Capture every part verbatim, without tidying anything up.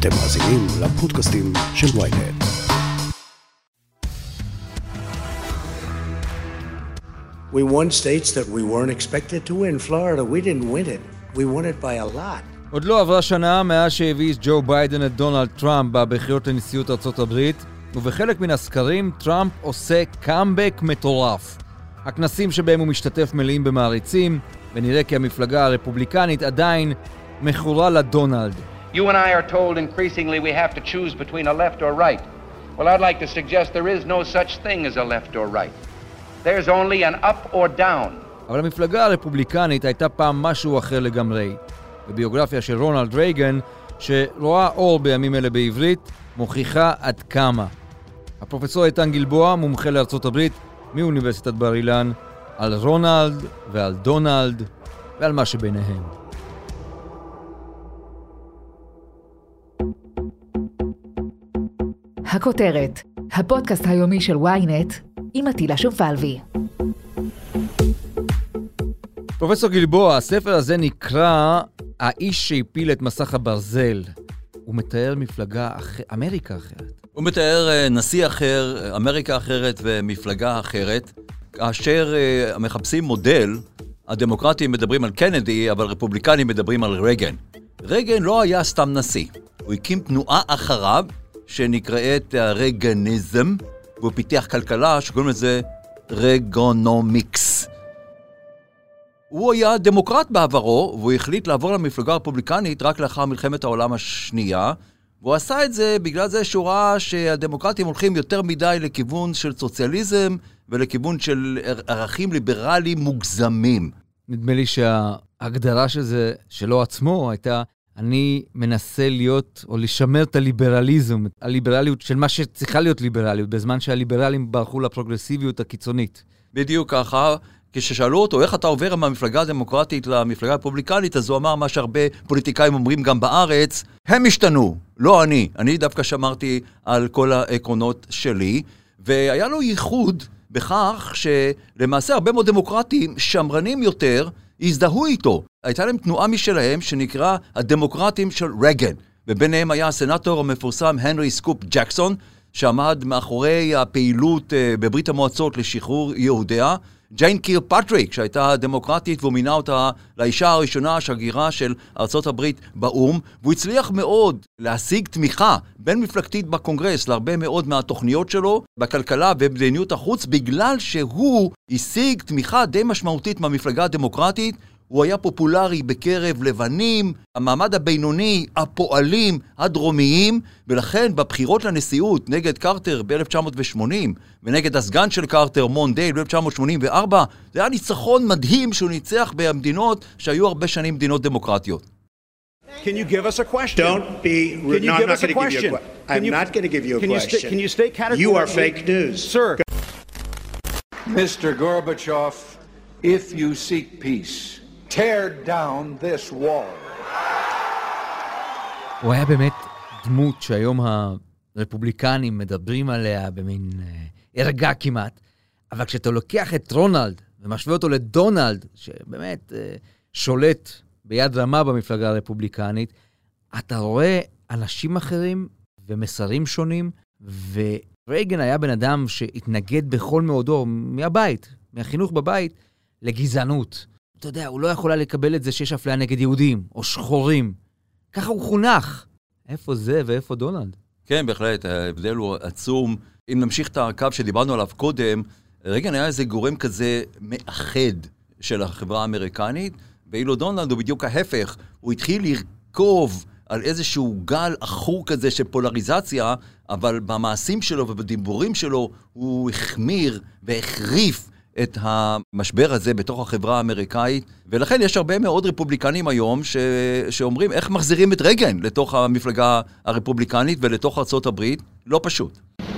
אתם מאזינים לפודקאסטים של ynet. We won states that we weren't expected to win. Florida, we didn't win it. We won it by a lot. עוד לא עברה שנה מאז שהביס ג'ו ביידן את דונלד טראמפ בבחירות לנשיאות ארצות הברית, ובחלק מן הסקרים טראמפ עושה קאמבק מטורף. הכנסים שבהם הוא משתתף מלאים במעריצים, ונראה כי המפלגה הרפובליקנית עדיין מכורה לדונלד. You and I are told increasingly we have to choose between a left or right. Well, I'd like to suggest there is no such thing as a left or right. There's only an up or down. אבל המפלגה הרפובליקנית הייתה פעם משהו אחר לגמרי. בביוגרפיה של רונלד רייגן, שרואה אור בימים אלה בעברית, מוכיחה עד כמה. הפרופסור איתן גלבוע, מומחה לארצות הברית מאוניברסיטת בר אילן, על רונלד ועל דונלד ועל מה שביניהם. הכותרת, הפודקאסט היומי של ynet עם עטילה שומפלבי. פרופסור גלבוע, הספר הזה נקרא האיש שהפיל את מסך הברזל. הוא מתאר מפלגה אחרת, אמריקה אחרת. הוא מתאר נשיא אחר, אמריקה אחרת ומפלגה אחרת. כאשר מחפשים מודל, הדמוקרטים מדברים על קנדי, אבל רפובליקנים מדברים על רייגן. רייגן לא היה סתם נשיא. הוא הקים תנועה אחריו, שנקראת רייגניזם, והוא פיתח כלכלה שקוראים לזה רייגונומיקס. הוא היה דמוקרט בעברו, והוא החליט לעבור למפלגה הרפובליקנית רק לאחר מלחמת העולם השנייה, והוא עשה את זה בגלל זה שהוא ראה שהדמוקרטים הולכים יותר מדי לכיוון של סוציאליזם, ולכיוון של ערכים ליברליים מוגזמים. נדמה לי שההגדרה של זה, שלו עצמו, הייתה אני מנסה להיות, או לשמר את הליברליזם, הליברליות של מה שצריכה להיות ליברליות, בזמן שהליברלים ברחו לפרוגרסיביות הקיצונית. בדיוק ככה, כששאלו אותו איך אתה עובר מהמפלגה הדמוקרטית למפלגה הרפובליקנית, אז הוא אמר מה שהרבה פוליטיקאים אומרים גם בארץ, הם השתנו, לא אני. אני דווקא שמרתי על כל העקרונות שלי, והיה לו ייחוד בכך שלמעשה הרבה מאוד דמוקרטים שמרנים יותר, הזדהו איתו. הייתה להם תנועה משלהם שנקרא הדמוקרטים של רייגן, וביניהם היה הסנטור המפורסם הנרי סקופ ג'קסון, שעמד מאחורי הפעילות בברית המועצות לשחרור יהודיה, ג'יין קירפטריק, שהייתה דמוקרטית והוא מינה אותה לאישה הראשונה השגרירה של ארצות הברית באום, והוא הצליח מאוד להשיג תמיכה בין מפלגתית בקונגרס להרבה מאוד מהתוכניות שלו בכלכלה ובמדיניות החוץ, בגלל שהוא השיג תמיכה די משמעותית מהמפלגה הדמוקרטית. הוא היה פופולרי בקרב לבנים, המעמד הבינוני, הפועלים, הדרומיים, ולכן בבחירות לנשיאות נגד קרטר ב-אלף תשע מאות שמונים, ונגד הסגן של קרטר, מונדי, ב-אלף תשע מאות שמונים וארבע, זה היה ניצחון מדהים שהוא ניצח במדינות שהיו הרבה שנים מדינות דמוקרטיות. Can you give us a question? Don't be rude. No, I'm not going to give you a question. I'm not going to give you a question. Can you state categorically? You are fake news. Sir. Mister Gorbachev, if you seek peace, tear down this wall. הוא היה באמת דמות שהיום הרפובליקנים מדברים עליה במין הרגע כמעט, אבל כשאתה לוקח את רונלד ומשווה אותו לדונלד, שבאמת שולט ביד רמה במפלגה הרפובליקנית, אתה רואה אנשים אחרים ומסרים שונים, ורייגן היה בן אדם שהתנגד בכל מאודו מהבית, מהחינוך בבית, לגזענות. אתה יודע, הוא לא יכול לקבל את זה שיש אפליה נגד יהודים או שחורים. ככה הוא חונך. איפה זה ואיפה דונלד? כן, בהחלט, ההבדל הוא עצום. אם נמשיך את הקו שדיברנו עליו קודם, רייגן היה איזה גורם כזה מאחד של החברה האמריקנית, ואילו דונלד הוא בדיוק ההפך. הוא התחיל לרכוב על איזשהו גל אחור כזה של פולריזציה, אבל במעשים שלו ובדיבורים שלו הוא החמיר והחריף את המשבר הזה בתוך החברה האמריקאית, ולכן יש הרבה מאוד רפובליקנים היום ש... שאומרים איך מחזירים את רייגן לתוך המפלגה הרפובליקנית ולתוך ארצות הברית. לא פשוט.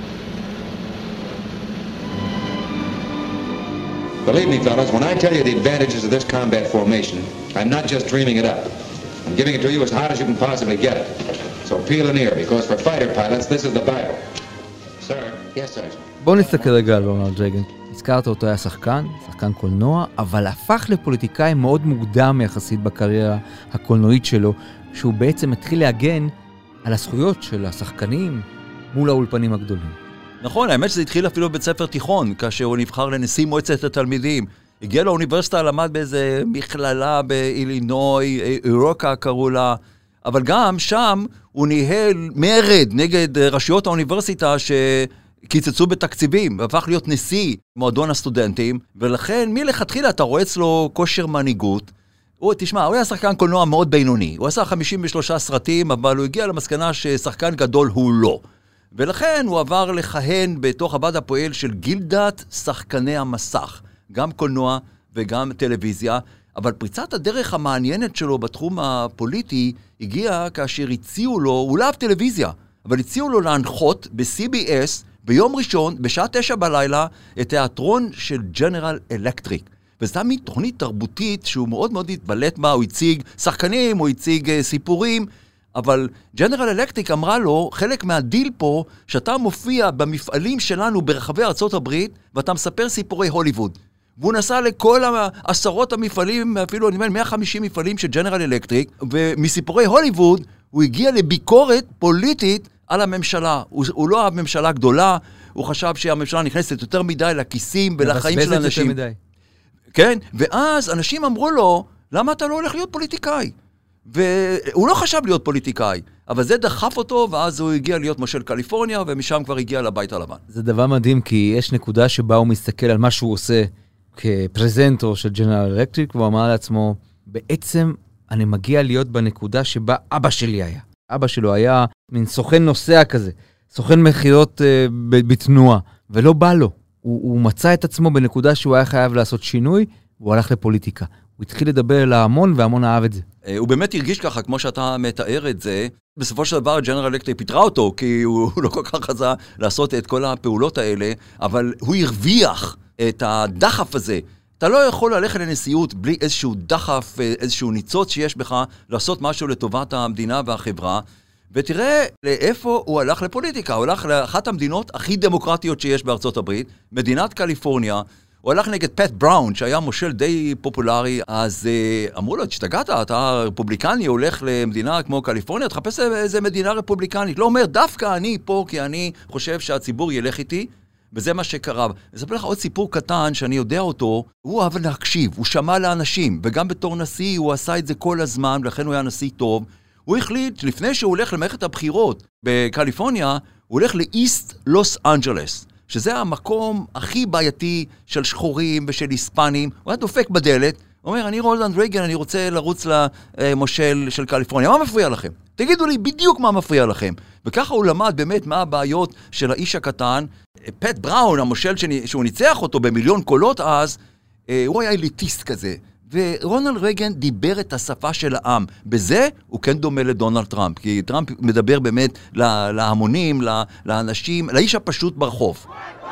Believe me, fellas, when I tell you the advantages of this combat formation, I'm not just dreaming it up. I'm giving it to you as hard as you can possibly get it. So peel an ear, because for fighter pilots, this is the Bible. Sir? Yes, sir. בואו נסתכל רגע על רונלד רייגן. הזכרת אותו, היה שחקן, שחקן קולנוע, אבל הפך לפוליטיקאי מאוד מוקדם יחסית בקריירה הקולנועית שלו, שהוא בעצם התחיל להגן על הזכויות של השחקנים מול האולפנים הגדולים. נכון, האמת שזה התחיל אפילו בבית ספר תיכון, כאשר הוא נבחר לנשיא מועצת התלמידים. הגיע לאוניברסיטה, למד באיזה מכללה באילינוי, אירוקה קראו לה, אבל גם שם הוא ניהל מרד נגד רשויות האוניברסיטה שקיצצו בתקציבים, והפך להיות נשיא מועדון הסטודנטים, ולכן מלכתחילה אתה רואה אצלו כושר מנהיגות. הוא, תשמע, הוא היה שחקן קולנוע מאוד בינוני, הוא עשה חמישים ושלושה סרטים, אבל הוא הגיע למסקנה ששחקן גדול הוא לא. ולכן הוא עבר לכהן בתוך הוועד הפועל של גילדת שחקני המסך, גם קולנוע וגם טלוויזיה, אבל פריצת הדרך המעניינת שלו בתחום הפוליטי הגיעה כאשר הציעו לו, הוא לא אהב טלוויזיה, אבל הציעו לו להנחות ב-סי בי אס ביום ראשון, בשעה תשע בלילה, את תיאטרון של ג'נרל אלקטריק. וזו הייתה תוכנית תרבותית שהוא מאוד מאוד התבלט בה, הוא הציג שחקנים, הוא הציג uh, סיפורים, אבל ג'נרל אלקטריק אמרה לו, חלק מהדיל פה, שאתה מופיע במפעלים שלנו ברחבי ארצות הברית, ואתה מספר סיפורי הוליווד. והוא נסע לכל עשרות המפעלים, אפילו אני אומר מאה וחמישים מפעלים של ג'נרל אלקטריק, ומסיפורי הוליווד הוא הגיע לביקורת פוליטית על הממשלה. הוא, הוא לא אהב ממשלה גדולה, הוא חשב שהממשלה נכנסת יותר מדי לכיסים ולחיים של אנשים. כן, ואז אנשים אמרו לו, למה אתה לא הולך להיות פוליטיקאי? והוא לא חשב להיות פוליטיקאי, אבל זה דחף אותו, ואז הוא הגיע להיות מושל קליפורניה, ומשם כבר הגיע לבית הלבן. זה דבר מדהים, כי יש נקודה שבה הוא מסתכל על מה שהוא עושה כפרזנטור של ג'נרל אלקטריק, והוא אמר לעצמו, בעצם אני מגיע להיות בנקודה שבה אבא שלי היה. אבא שלו היה מין סוכן נוסע כזה, סוכן מחירות uh, בתנועה, ולא בא לו. הוא, הוא מצא את עצמו בנקודה שהוא היה חייב לעשות שינוי, והוא הלך לפוליטיקה. הוא התחיל לדבר להמון, והמון אהב את זה. הוא באמת הרגיש ככה, כמו שאתה מתאר את זה. בסופו של דבר, ג'נרל אלקטריק פיטרה אותו, כי הוא לא כל כך חזה לעשות את כל הפעולות האלה, אבל הוא הרוויח את הדחף הזה. אתה לא יכול ללכת לנשיאות בלי איזשהו דחף, איזשהו ניצוץ שיש בך, לעשות משהו לטובת המדינה והחברה, ותראה לאיפה הוא הלך לפוליטיקה. הוא הלך לאחת המדינות הכי דמוקרטיות שיש בארצות הברית, מדינת קליפורניה. הוא הלך נגד פט בראון, שהיה מושל די פופולרי, אז uh, אמרו לו, תשתגעת, אתה רפובליקני, הולך למדינה כמו קליפורניה, תחפש איזה מדינה רפובליקנית. לא אומר, דווקא אני פה, כי אני חושב שהציבור ילך איתי, וזה מה שקרה. אני אספר לך עוד סיפור קטן שאני יודע אותו, הוא אהב להקשיב, הוא שמע לאנשים, וגם בתור נשיא הוא עשה את זה כל הזמן, ולכן הוא היה נשיא טוב. הוא החליט, לפני שהוא הולך למערכת הבחירות בקליפורניה, הוא הולך לאיסט לוס אנג'לס. שזה המקום הכי בעייתי של שחורים ושל היספנים. הוא היה דופק בדלת, הוא אומר, אני רונלד רייגן, אני רוצה לרוץ למושל של קליפורניה. מה מפריע לכם? תגידו לי בדיוק מה מפריע לכם. וככה הוא למד באמת מה הבעיות של האיש הקטן. פט בראון, המושל שהוא ניצח אותו במיליון קולות אז, הוא היה אליטיסט כזה. ורונלד רייגן דיבר את השפה של העם. בזה הוא כן דומה לדונלד טראמפ, כי טראמפ מדבר באמת להמונים, לאנשים, לאיש הפשוט ברחוב.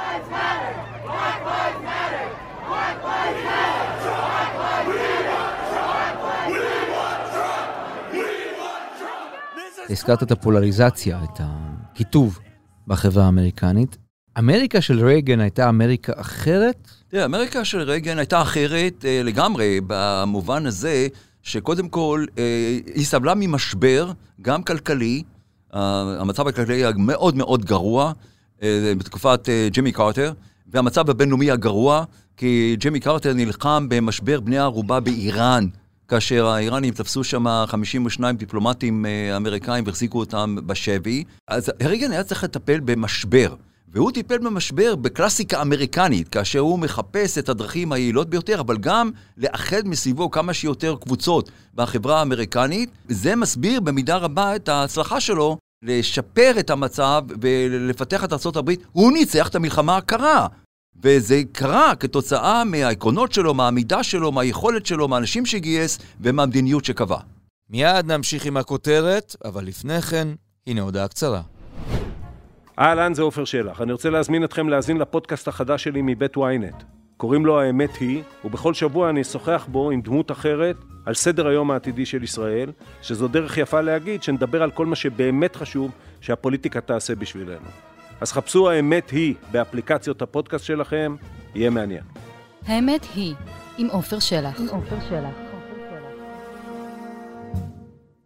הזכרת את הפולריזציה, את הכיתוב בחברה האמריקנית. אמריקה של רייגן הייתה אמריקה אחרת? תראה, אמריקה של רייגן הייתה אחרת אה, לגמרי, במובן הזה שקודם כל אה, היא סבלה ממשבר, גם כלכלי, אה, המצב הכלכלי היה מאוד מאוד גרוע, אה, בתקופת אה, ג'ימי קרטר, והמצב הבינלאומי הגרוע, כי ג'ימי קרטר נלחם במשבר בני הערובה באיראן, כאשר האיראנים תפסו שם חמישים ושניים דיפלומטים אה, אמריקאים והחזיקו אותם בשבי, אז רייגן היה צריך לטפל במשבר, והוא טיפל במשבר בקלאסיקה אמריקנית, כאשר הוא מחפש את הדרכים היעילות ביותר, אבל גם לאחד מסביבו כמה שיותר קבוצות בחברה האמריקנית. זה מסביר במידה רבה את ההצלחה שלו לשפר את המצב ולפתח את ארצות הברית. הוא ניצח את המלחמה הקרה, וזה קרה כתוצאה מהעקרונות שלו, מהעמידה שלו, מהיכולת שלו, מהאנשים שגייס ומהמדיניות שקבע. מיד נמשיך עם הכותרת, אבל לפני כן, הנה הודעה קצרה. אהלן, זה עופר שלח. אני רוצה להזמין אתכם להאזין לפודקאסט החדש שלי מבית וויינט. קוראים לו האמת היא, ובכל שבוע אני אשוחח בו עם דמות אחרת על סדר היום העתידי של ישראל, שזו דרך יפה להגיד שנדבר על כל מה שבאמת חשוב שהפוליטיקה תעשה בשבילנו. אז חפשו האמת היא באפליקציות הפודקאסט שלכם, יהיה מעניין. האמת היא, עם עופר שלח. עם עופר שלח.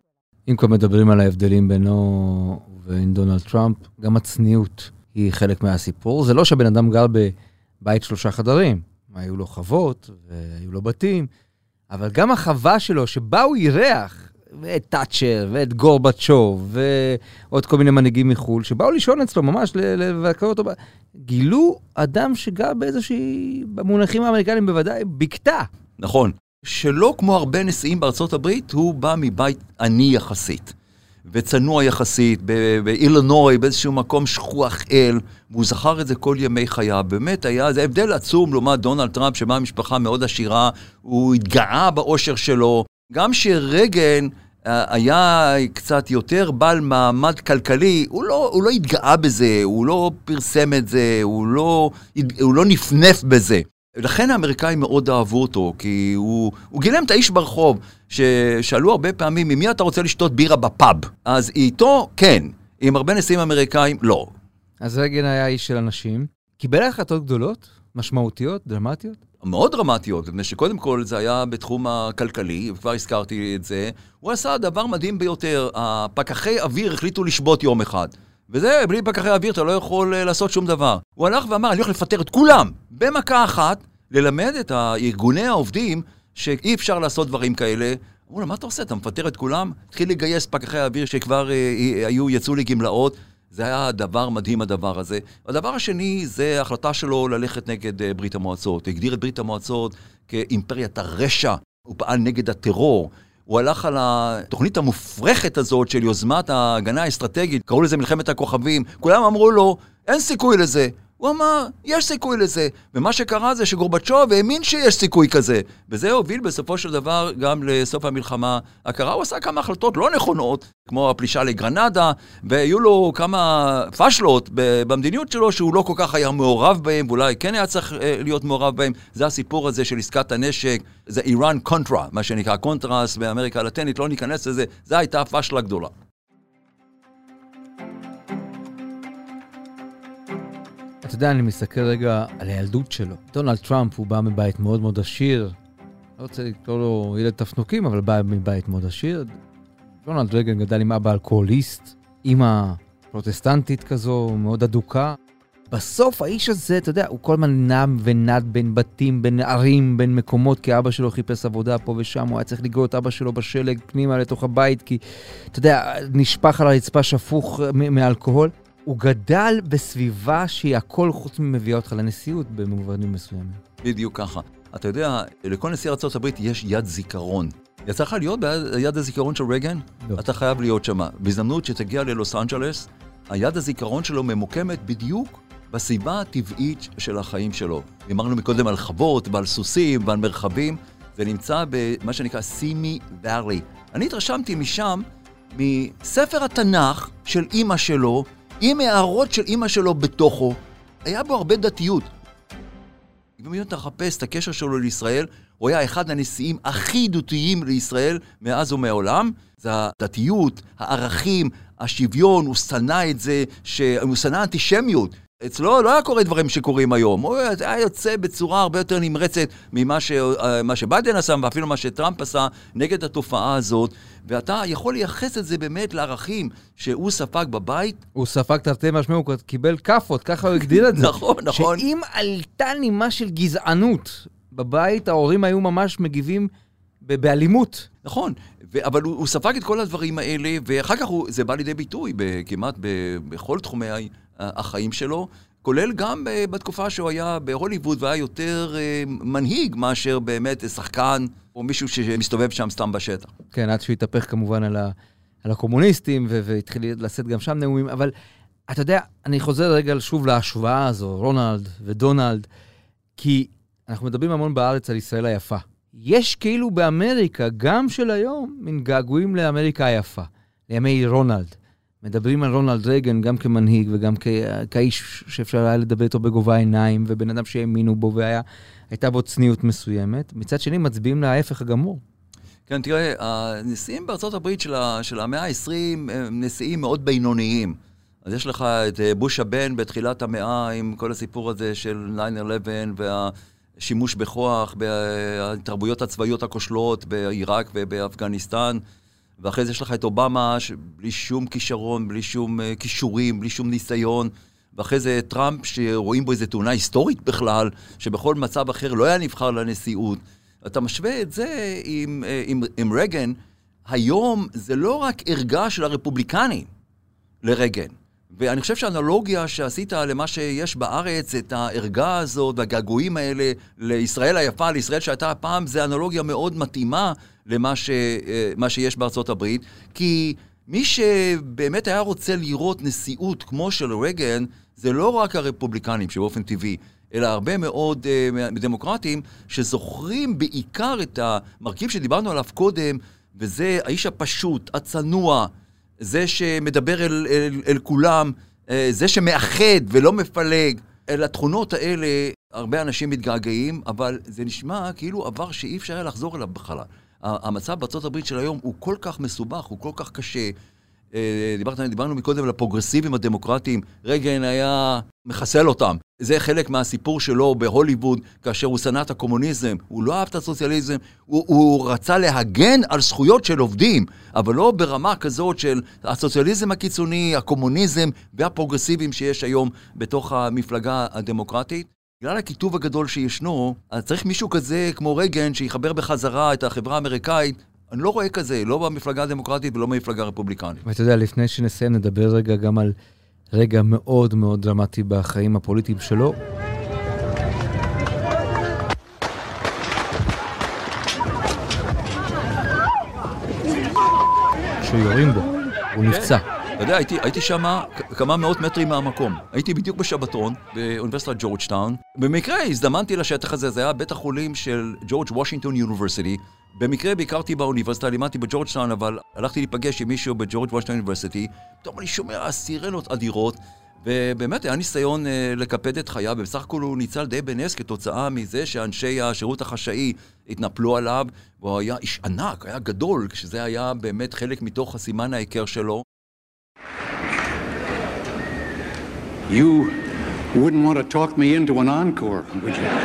אם כבר מדברים על ההבדלים בינו ועם דונלד טראמפ, גם הצניעות היא חלק מהסיפור. זה לא שבן אדם גר בבית שלושה חדרים. היו לו חוות והיו לו בתים, אבל גם החווה שלו שבה הוא אירח, ואת טאצ'ר, ואת גורבצ'וב, ועוד כל מיני מנהיגים מחול, שבאו לישון אצלו ממש, לבקר אותו, גילו אדם שגר באיזושהי, במונחים האמריקנים בוודאי, בקתה. נכון. שלא כמו הרבה נשיאים בארצות הברית, הוא בא מבית עני יחסית, וצנוע יחסית, באילינוי, באיזשהו מקום שכוח אל, והוא זכר את זה כל ימי חייו. באמת היה, זה הבדל עצום לעומת דונלד טראמפ, שבא משפחה מאוד עשירה, הוא התגאה באושר שלו, גם שרגן היה קצת יותר בעל מעמד כלכלי, הוא לא, הוא לא התגאה בזה, הוא לא פרסם את זה, הוא לא, הוא לא נפנף בזה. לכן האמריקאים מאוד אהבו אותו, כי הוא, הוא גילם את האיש ברחוב, ששאלו הרבה פעמים, ממי אתה רוצה לשתות בירה בפאב? אז איתו, כן. עם הרבה נשיאים אמריקאים, לא. אז רגן היה איש של אנשים. קיבל החלטות גדולות, משמעותיות, דרמטיות? מאוד דרמטיות, מפני שקודם כל זה היה בתחום הכלכלי, וכבר הזכרתי את זה. הוא עשה דבר מדהים ביותר. הפקחי אוויר החליטו לשבות יום אחד. וזה, בלי פקחי אוויר אתה לא יכול לעשות שום דבר. הוא הלך ואמר, אני הולך לפטר את כולם, במכה אחת, ללמד את ארגוני העובדים שאי אפשר לעשות דברים כאלה. אמרו לו, מה אתה עושה? אתה מפטר את כולם? התחיל לגייס פקחי האוויר שכבר אה, היו, יצאו לגמלאות. זה היה דבר מדהים הדבר הזה. הדבר השני זה ההחלטה שלו ללכת נגד אה, ברית המועצות. הגדיר את ברית המועצות כאימפריית הרשע. הוא פעל נגד הטרור. הוא הלך על התוכנית המופרכת הזאת של יוזמת ההגנה האסטרטגית, קראו לזה מלחמת הכוכבים, כולם אמרו לו, אין סיכוי לזה. הוא אמר, יש סיכוי לזה. ומה שקרה זה שגורבצ'וב האמין שיש סיכוי כזה. וזה הוביל בסופו של דבר גם לסוף המלחמה הקרה. הוא עשה כמה החלטות לא נכונות, כמו הפלישה לגרנדה, והיו לו כמה פשלות במדיניות שלו שהוא לא כל כך היה מעורב בהם, ואולי כן היה צריך להיות מעורב בהם. זה הסיפור הזה של עסקת הנשק, זה איראן קונטרה, מה שנקרא קונטרס באמריקה הלטינית, לא ניכנס לזה, זה הייתה פשלה גדולה. אתה יודע, אני מסתכל רגע על הילדות שלו. דונלד טראמפ הוא בא מבית מאוד מאוד עשיר. לא רוצה לקרוא לו ילד תפנוקים, אבל בא מבית מאוד עשיר. דונלד רגן גדל עם אבא אלכוהוליסט, אמא פרוטסטנטית כזו, מאוד אדוקה. בסוף האיש הזה, אתה יודע, הוא כל הזמן נם ונד בין בתים, בין ערים, בין מקומות, כי אבא שלו חיפש עבודה פה ושם, הוא היה צריך לגרור את אבא שלו בשלג פנימה לתוך הבית, כי, אתה יודע, נשפך על הרצפה שפוך מאלכוהול. הוא גדל בסביבה שהיא הכל חוץ ממביאה אותך לנשיאות במובנים מסוימים. בדיוק ככה. אתה יודע, לכל נשיא ארצות הברית יש יד זיכרון. יצא לך להיות ביד הזיכרון של רגן? לא. אתה חייב להיות שם. בהזדמנות שתגיע ללוס אנג'לס, היד הזיכרון שלו ממוקמת בדיוק בסביבה הטבעית של החיים שלו. אמרנו מקודם על חוות ועל סוסים ועל מרחבים. זה נמצא במה שנקרא סימי ואלי. אני התרשמתי משם, מספר התנ"ך של אמא שלו, עם הערות של אמא שלו בתוכו, היה בו הרבה דתיות. אם אתה חפש את הקשר שלו לישראל, הוא היה אחד הנשיאים הכי דתיים לישראל מאז ומעולם. זה הדתיות, הערכים, השוויון, הוא שנא את זה, הוא שנא אנטישמיות. אצלו לא היה קורה דברים שקורים היום. הוא היה יוצא בצורה הרבה יותר נמרצת ממה ש, מה שביידן עשה, ואפילו מה שטראמפ עשה נגד התופעה הזאת. ואתה יכול לייחס את זה באמת לערכים שהוא ספק בבית. הוא ספק תרתי משמע, הוא קיבל כפות, ככה הוא הגדיר את זה. נכון, נכון. שאם עלתה נימה של גזענות בבית, ההורים היו ממש מגיבים באלימות. נכון, ו- אבל הוא, הוא ספק את כל הדברים האלה, ואחר כך הוא, זה בא לידי ביטוי כמעט ב- בכל תחומי החיים שלו, כולל גם בתקופה שהוא היה בהוליווד, והיה יותר מנהיג מאשר באמת שחקן, או מישהו שמסתובב שם סתם בשטח. כן, עד שהוא התהפך כמובן על, ה- על הקומוניסטים, ו- והתחיל לשאת גם שם נאומים, אבל אתה יודע, אני חוזר רגע שוב להשוואה הזו, רונלד ודונלד, כי אנחנו מדברים המון בארץ על ישראל היפה. יש כאילו באמריקה, גם של היום, מין געגועים לאמריקה היפה, לימי רונלד. מדברים על רונלד רגן גם כמנהיג וגם כ... כאיש שאפשר היה לדבר איתו בגובה העיניים, ובן אדם שהאמינו בו והייתה בו צניעות מסוימת. מצד שני מצביעים להפך הגמור. כן, תראה, הנשיאים בארצות הברית של, ה... של המאה ה-עשרים הם נשיאים מאוד בינוניים. אז יש לך את בוש הבן בתחילת המאה עם כל הסיפור הזה של נין אלבן וה... שימוש בכוח, בתרבויות הצבאיות הכושלות בעיראק ובאפגניסטן. ואחרי זה יש לך את אובמה, בלי שום כישרון, בלי שום uh, כישורים, בלי שום ניסיון, ואחרי זה טראמפ, שרואים בו איזו תאונה היסטורית בכלל, שבכל מצב אחר לא היה נבחר לנשיאות. אתה משווה את זה עם, עם, עם רגן, היום זה לא רק ערגה של הרפובליקנים לרגן. ואני חושב שהאנלוגיה שעשית למה שיש בארץ, את הערגה הזאת והגעגועים האלה לישראל היפה, לישראל שהייתה פעם, זה אנלוגיה מאוד מתאימה למה ש, מה שיש בארצות הברית, כי מי שבאמת היה רוצה לראות נשיאות כמו של רגן, זה לא רק הרפובליקנים שבאופן טבעי, אלא הרבה מאוד uh, דמוקרטים שזוכרים בעיקר את המרכיב שדיברנו עליו קודם, וזה האיש הפשוט, הצנוע, זה שמדבר אל, אל, אל כולם, uh, זה שמאחד ולא מפלג. אל התכונות האלה הרבה אנשים מתגעגעים, אבל זה נשמע כאילו עבר שאי אפשר היה לחזור אליו בכלל. המצב בארצות הברית של היום הוא כל כך מסובך, הוא כל כך קשה. דיברת, דיברנו מקודם על הפרוגרסיבים הדמוקרטיים, רגן היה מחסל אותם. זה חלק מהסיפור שלו בהוליווד, כאשר הוא שנא את הקומוניזם, הוא לא אהב את הסוציאליזם, הוא, הוא רצה להגן על זכויות של עובדים, אבל לא ברמה כזאת של הסוציאליזם הקיצוני, הקומוניזם והפרוגרסיבים שיש היום בתוך המפלגה הדמוקרטית. בגלל הכיתוב הגדול שישנו, אז צריך מישהו כזה כמו רגן שיחבר בחזרה את החברה האמריקאית. אני לא רואה כזה, לא במפלגה הדמוקרטית ולא במפלגה הרפובליקנית. ואתה יודע, לפני שנסיים נדבר רגע גם על רגע מאוד מאוד דרמטי בחיים הפוליטיים שלו. שיורים בו, הוא נפצע. אתה יודע, הייתי, הייתי שם כמה מאות מטרים מהמקום. הייתי בדיוק בשבתון, באוניברסיטת ג'ורג'טאון. במקרה הזדמנתי לשטח הזה, זה היה בית החולים של ג'ורג' וושינגטון יוניברסיטי. במקרה ביקרתי באוניברסיטה, לימדתי בג'ורג'טאון, אבל הלכתי להיפגש עם מישהו בג'ורג' וושינגטון יוניברסיטי. פתאום אני שומע סירנות אדירות, ובאמת היה ניסיון uh, לקפד את חייו, ובסך הכל הוא ניצל די בנס כתוצאה מזה שאנשי השירות החשאי התנפלו עליו, והוא היה איש ענק, היה גדול, כשזה היה באמת חלק מתוך הסימן ההיכר שלו. You wouldn't want to talk me into an encore, would you?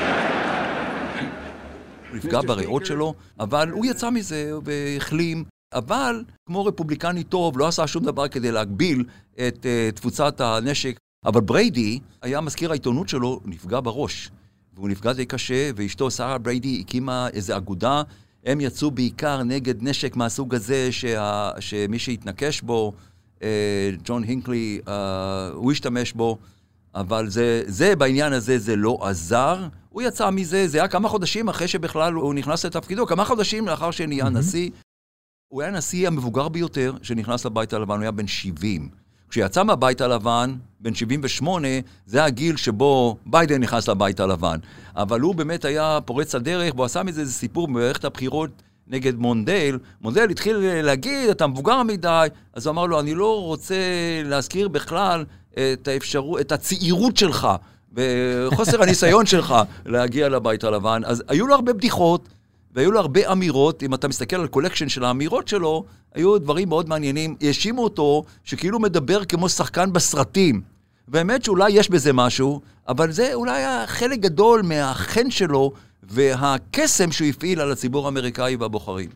הוא נפגע בריאות שלו, אבל הוא יצא מזה והחלים. אבל כמו רפובליקני טוב, לא עשה שום דבר כדי להגביל את uh, תפוצת הנשק. אבל בריידי היה מזכיר העיתונות שלו, נפגע בראש. והוא נפגע די קשה, ואשתו שרה בריידי הקימה איזו אגודה. הם יצאו בעיקר נגד נשק מהסוג הזה, שה, שמי שהתנקש בו, uh, ג'ון הינקלי, uh, הוא השתמש בו. אבל זה, זה בעניין הזה זה לא עזר. הוא יצא מזה, זה היה כמה חודשים אחרי שבכלל הוא נכנס לתפקידו, כמה חודשים לאחר שנהיה mm-hmm. נשיא. הוא היה נשיא המבוגר ביותר שנכנס לבית הלבן, הוא היה בן שבעים. כשיצא מהבית הלבן, בן שבעים ושמונה, זה הגיל שבו ביידן נכנס לבית הלבן. אבל הוא באמת היה פורץ הדרך, והוא עשה מזה איזה סיפור במערכת הבחירות נגד מונדל. מונדל התחיל להגיד, אתה מבוגר מדי, אז הוא אמר לו, אני לא רוצה להזכיר בכלל את האפשרות, את הצעירות שלך, וחוסר הניסיון שלך להגיע לבית הלבן. אז היו לו הרבה בדיחות, והיו לו הרבה אמירות. אם אתה מסתכל על קולקשן של האמירות שלו, היו דברים מאוד מעניינים. האשימו אותו שכאילו מדבר כמו שחקן בסרטים. באמת שאולי יש בזה משהו, אבל זה אולי היה חלק גדול מהחן שלו, והקסם שהוא הפעיל על הציבור האמריקאי והבוחרים.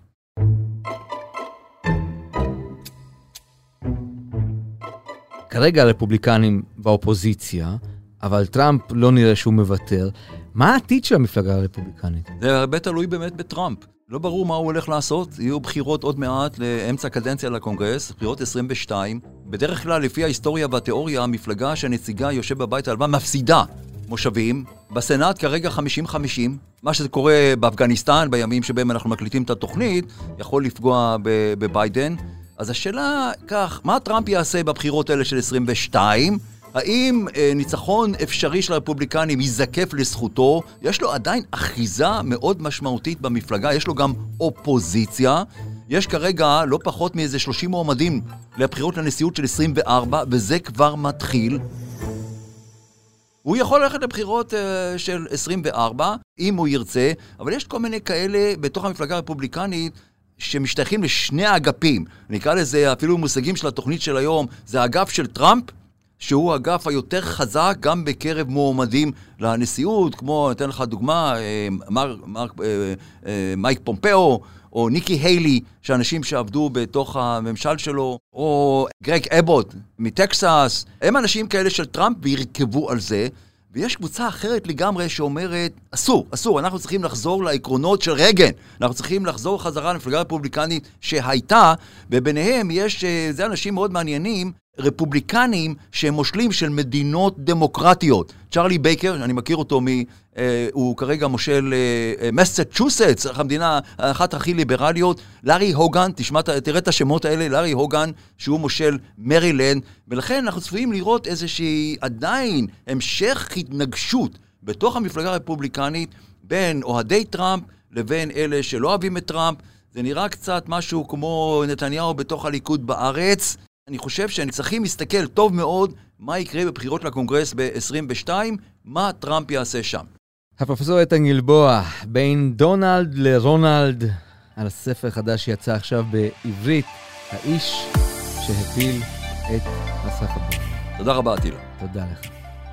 כרגע הרפובליקנים באופוזיציה, אבל טראמפ לא נראה שהוא מוותר. מה העתיד של המפלגה הרפובליקנית? זה הרבה תלוי באמת בטראמפ. לא ברור מה הוא הולך לעשות. יהיו בחירות עוד מעט לאמצע קדנציה לקונגרס, בחירות עשרים ושתיים. בדרך כלל, לפי ההיסטוריה והתיאוריה, המפלגה שהנציגה יושב בבית הלבן מפסידה מושבים. בסנאט כרגע חמישים חמישים. מה שזה קורה באפגניסטן, בימים שבהם אנחנו מקליטים את התוכנית, יכול לפגוע בביידן. אז השאלה כך, מה טראמפ יעשה בבחירות האלה של עשרים ושתיים? האם אה, ניצחון אפשרי של הרפובליקנים יזקף לזכותו? יש לו עדיין אחיזה מאוד משמעותית במפלגה, יש לו גם אופוזיציה. יש כרגע לא פחות מאיזה שלושים מועמדים לבחירות לנשיאות של עשרים וארבע, וזה כבר מתחיל. הוא יכול ללכת לבחירות אה, של עשרים וארבע, אם הוא ירצה, אבל יש כל מיני כאלה בתוך המפלגה הרפובליקנית, שמשתייכים לשני האגפים. נקרא לזה, אפילו מושגים של התוכנית של היום, זה האגף של טראמפ, שהוא האגף היותר חזק גם בקרב מועמדים לנשיאות, כמו, נתן לך דוגמה, מר, מר, מייק פומפאו, או ניקי היילי, שאנשים שעבדו בתוך הממשל שלו, או גרג אבוט מטקסס, הם אנשים כאלה של טראמפ וירכבו על זה, ויש קבוצה אחרת לגמרי שאומרת, אסור, אסור, אנחנו צריכים לחזור לעקרונות של רגן, אנחנו צריכים לחזור חזרה למפלגה רפובליקנית שהייתה, וביניהם יש, זה אנשים מאוד מעניינים, רפובליקנים שהם מושלים של מדינות דמוקרטיות. צ'רלי בייקר, אני מכיר אותו, מ, אה, הוא כרגע מושל אה, מסצ'וסטס, המדינה אחת הכי ליברליות, לארי הוגן, תשמע, תראה את השמות האלה, לארי הוגן, שהוא מושל מרילנד, ולכן אנחנו צפויים לראות איזושהי עדיין המשך התנגשות בתוך המפלגה הרפובליקנית, בין אוהדי טראמפ לבין אלה שלא אוהבים את טראמפ. זה נראה קצת משהו כמו נתניהו בתוך הליכוד בארץ. אני חושב שאני צריכים להסתכל טוב מאוד מה יקרה בבחירות לקונגרס ב-עשרים ושתיים, מה טראמפ יעשה שם. הפרופסור איתן גלבוע, בין דונלד לרונלד, על הספר חדש שיצא עכשיו בעברית, האיש שהפיל את אסף אבו. תודה רבה, עטילה. תודה לך.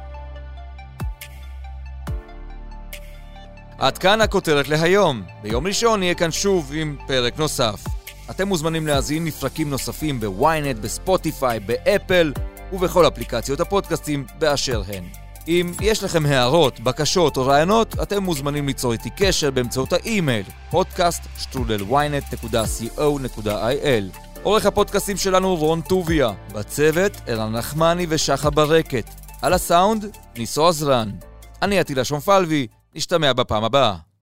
עד כאן הכותרת להיום. ביום ראשון נהיה כאן שוב עם פרק נוסף. אתם מוזמנים להזין לפרקים נוספים בוויינט, בספוטיפיי, באפל ובכל אפליקציות הפודקאסטים באשר הן. אם יש לכם הערות, בקשות או רעיונות, אתם מוזמנים ליצור איתי קשר באמצעות האימייל פודקאסט שטרודל וויינט נקודה סי או נקודה איי אל. עורך הפודקאסטים שלנו רון טוביה, בצוות ערן נחמני ושחה ברקת. על הסאונד ניסו עזרן. אני עטילה שומפלבי, נשתמע בפעם הבאה.